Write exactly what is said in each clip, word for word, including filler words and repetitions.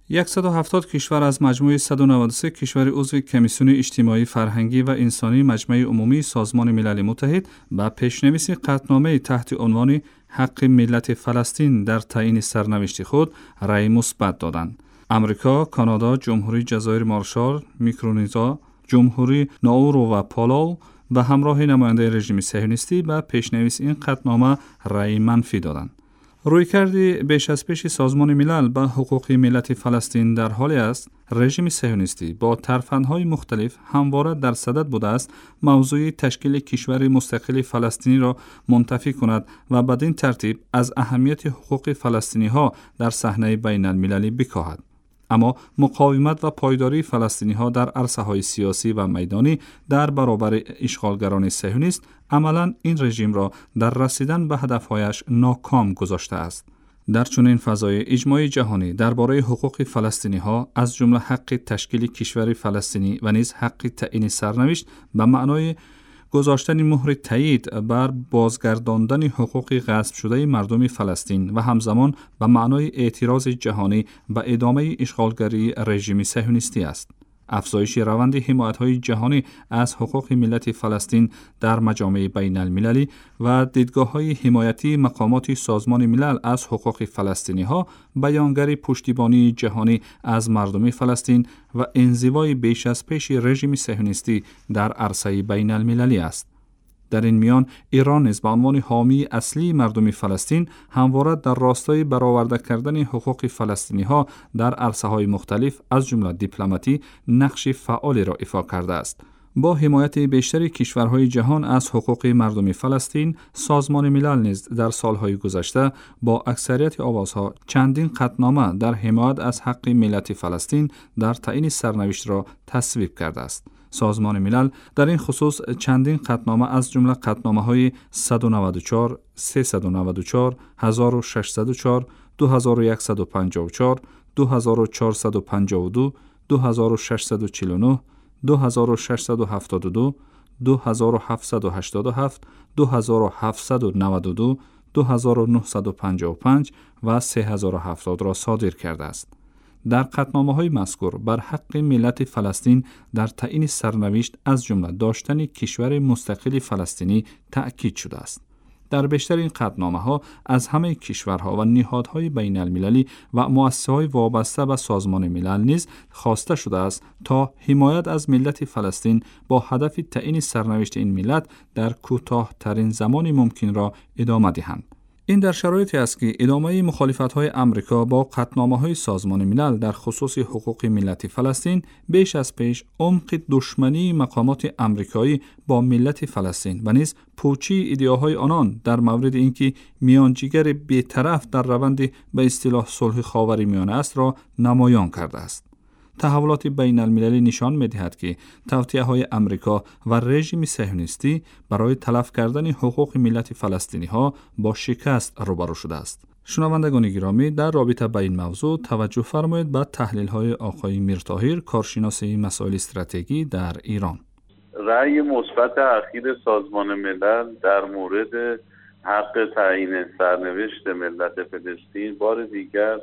صد و هفتاد کشور از مجموع صد و نود و سه کشور عضو کمیسیون اجتماعی فرهنگی و انسانی مجمع عمومی سازمان ملل متحد با پیشنویس قطعنامه تحت عنوان حق ملت فلسطین در تعیین سرنوشت خود رأی مثبت دادند. امریکا، کانادا، جمهوری جزایر مارشال، میکرونزا، جمهوری ناورو و پالاو به همراه نماینده رژیم صهیونیستی به پیشنویس این قطعنامه رأی منفی دادند. رویکرد بیش از پیش سازمان ملل به حقوق ملت فلسطین در حالی است رژیم صهیونیستی با ترفندهای مختلف همواره در صدد بوده است موضوع تشکیل کشور مستقل فلسطینی را منتفی کند و بدین ترتیب از اهمیت حقوق فلسطینی ها در صحنه بین المللی بکاهد. اما مقاومت و پایداری فلسطینی ها در عرصه های سیاسی و میدانی در برابر اشغالگران صهیونیست عملاً این رژیم را در رسیدن به هدفهایش ناکام گذاشته است. در چنین فضای اجماع جهانی درباره حقوق فلسطینی ها از جمله حق تشکیل کشور فلسطینی و نیز حق تعیین سرنوشت به معنای گذاشتن مهر تایید بر بازگرداندن حقوق غصب شده مردم فلسطین و همزمان به معنای اعتراض جهانی به ادامه اشغالگری رژیم صهیونیستی است. افزایش روند حمایت‌های جهانی از حقوق ملت فلسطین در مجامع بین المللی و دیدگاه‌های حمایتی مقامات سازمان ملل از حقوق فلسطینی‌ها بیانگر پشتیبانی جهانی از مردم فلسطین و انزوای بیش از پیش رژیم صهیونیستی در عرصه بین المللی است. در این میان ایران نیز به عنوان حامی اصلی مردم فلسطین همواره در راستای برآورده کردن حقوق فلسطینی ها در عرصه های مختلف از جمله دیپلماتی نقش فعالی را ایفا کرده است. با حمایت بیشتر کشورهای جهان از حقوق مردم فلسطین، سازمان ملل نیز در سالهای گذشته با اکثریت آوازها چندین قطعنامه در حمایت از حق ملت فلسطین در تعیین سرنوشت را تصویب کرده است. سازمان ملل در این خصوص چندین قطعنامه از جمله قطعنامه‌های صد و نود و چهار، سیصد و نود و چهار، هزار و ششصد و چهار، دو هزار و صد و پنجاه و چهار، دو هزار و چهارصد و پنجاه و دو، دو هزار و ششصد و چهل و نه، دو هزار و ششصد و هفتاد و دو، دو هزار و هفتصد و هشتاد و هفت، دو هزار و هفتصد و نود و دو، دو هزار و نهصد و پنجاه و پنج و سه هزار و هفتاد را صادر کرده است. در قطعنامه‌های مذکور بر حق ملت فلسطین در تعیین سرنوشت از جمله داشتن کشور مستقل فلسطینی تأکید شده است. در بیشتر این قطعنامه‌ها از همه کشورها و نهادهای بین المللی و مؤسسه‌های وابسته به سازمان ملل نیز خواسته شده است تا حمایت از ملت فلسطین با هدف تعیین سرنوشت این ملت در کوتاه‌ترین زمان ممکن را ادامه دهند. این در شرایطی است که ادامه مخالفت‌های امریکا با قطعنامه‌های سازمان ملل در خصوص حقوق ملت فلسطین بیش از پیش عمق دشمنی مقامات امریکایی با ملت فلسطین و نیز پوچی ایدئاهای آنان در مورد اینکه میانجیگر بی‌طرف در روند به اصطلاح صلح خاورمیانه است را نمایان کرده است. تحولات بین المللی نشان می‌دهد که توطئه‌های امریکا و رژیم صهیونیستی برای تلف کردن حقوق ملت فلسطینی‌ها با شکست روبرو شده است. شنوندگان گرامی، در رابطه با این موضوع توجه فرمایید به تحلیل‌های آقای میرطاهر، کارشناس مسائل استراتژی در ایران. رأی مثبت اخیر سازمان ملل در مورد حق تعیین سرنوشت ملت فلسطین بار دیگر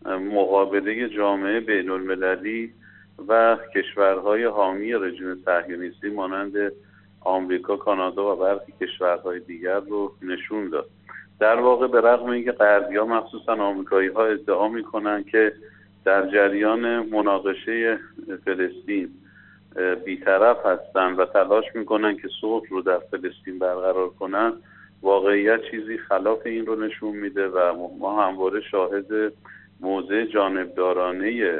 مقابله جامعه بین المللی و کشورهای حامی رژیم صهیونیستی مانند آمریکا، کانادا و برخی کشورهای دیگر رو نشون داد. در واقع به رغم اینکه غربی‌ها مخصوصا آمریکایی‌ها ادعا می‌کنند که در جریان مناقشه فلسطین بی‌طرف هستند و تلاش می‌کنند که صلح رو در فلسطین برقرار کنند، واقعیت چیزی خلاف این رو نشون میده و ما همواره شاهد موضع جانبدارانه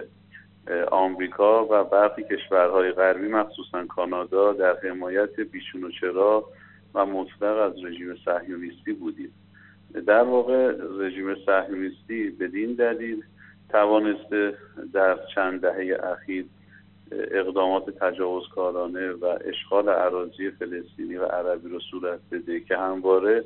آمریکا و برخی کشورهای غربی مخصوصا کانادا در حمایت بیشون و چرا و مطلق از رژیم صهیونیستی بودیم. در واقع رژیم صهیونیستی بدین دلیل توانسته در چند دهه اخیر اقدامات تجاوزکارانه و اشغال اراضی فلسطینی و عربی را صورت بده که همواره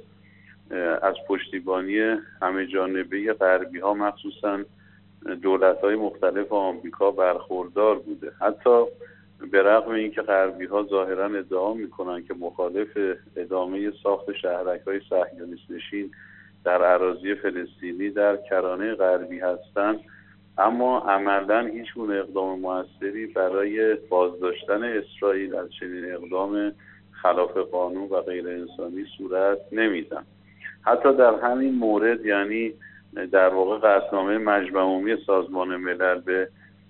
از پشتیبانی همه جانبه غربی ها مخصوصا دولت های مختلف آمریکا برخوردار بوده. حتی به رغم اینکه غربی ها ظاهرا ادعا میکنن که مخالف ادامه ساخت شهرک های صهیونیست نشین در اراضی فلسطینی در کرانه غربی هستند، اما عملاً هیچ گونه اقدام موثری برای بازداشتن اسرائیل از چنین اقدام خلاف قانون و غیر انسانی صورت نمیدن. حتی در همین مورد، یعنی در واقع قطعنامه مجمع عمومی سازمان ملل به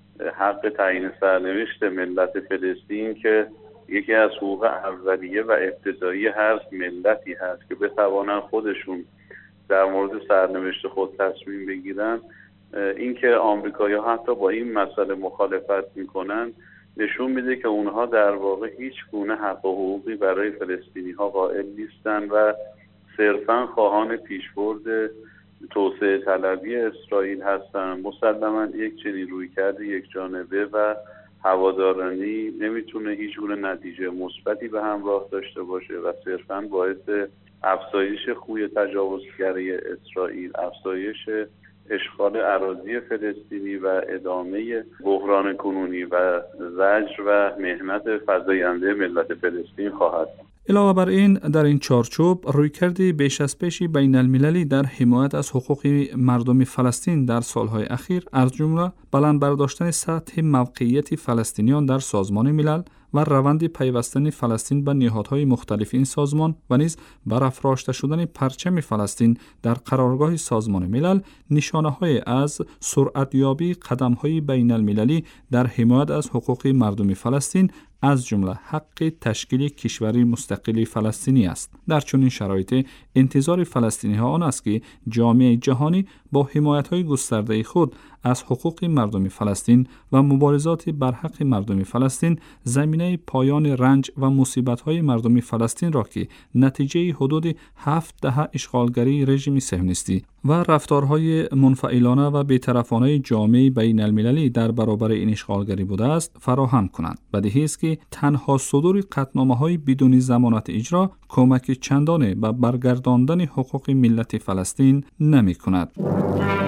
حق تعیین سرنوشت ملت فلسطین که یکی از حقوق اولیه و ابتدایی هر ملتی هست که بتوانن خودشون در مورد سرنوشت خود تصمیم بگیرن، اینکه آمریکایی‌ها حتی با این مسئله مخالفت میکنن نشون میده که اونها در واقع هیچ گونه حق و حقوقی برای فلسطینی‌ها قائل نیستن و صرفاً خواهان پیشبرد توسعه طلبی اسرائیل هستند. مسلماً یک چنین رویکرد یک جانبه و هوادارانی نمیتونه هیچ گونه نتیجه مثبتی به همراه داشته باشه و صرفاً باعث افزایش خوی تجاوزگری اسرائیل، افزایش اشغال اراضی فلسطینی و ادامه بحران کنونی و زجر و مهنت فزاینده ملت فلسطین خواهد بود. علاوه بر این، در این چارچوب رویکردی بیش از پیش بین المللی در حمایت از حقوق مردم فلسطین در سالهای اخیر از جمله بلند برداشتن سطح موقعیت فلسطینیان در سازمان ملل و روند پیوستن فلسطین به نهادهای مختلف این سازمان و نیز برافراشته شدن پرچم فلسطین در قرارگاه سازمان ملل نشانه‌های از سرعتیابی قدم‌های بین المللی در حمایت از حقوق مردم فلسطین از جمله حق تشکیل کشوری مستقل فلسطینی است. در چنین شرایط انتظار فلسطینی‌ها آن است که جامعه جهانی با حمایت‌های گسترده خود از حقوق مردم فلسطین و مبارزات بر حق مردم فلسطین زمینه پایان رنج و مصیبت‌های مردم فلسطین را که نتیجه حدود هفت دهه اشغالگری رژیم صهیونیستی و رفتارهای منفعلانه و بی‌طرفانه جامعه بین المللی در برابر این اشغالگری بوده است فراهم کنند. بدیهی است که تنها صدور قطعنامه‌های بدون ضمانت اجرا کمک چندانه به برگرداندن حقوق ملت فلسطین نمی‌کند.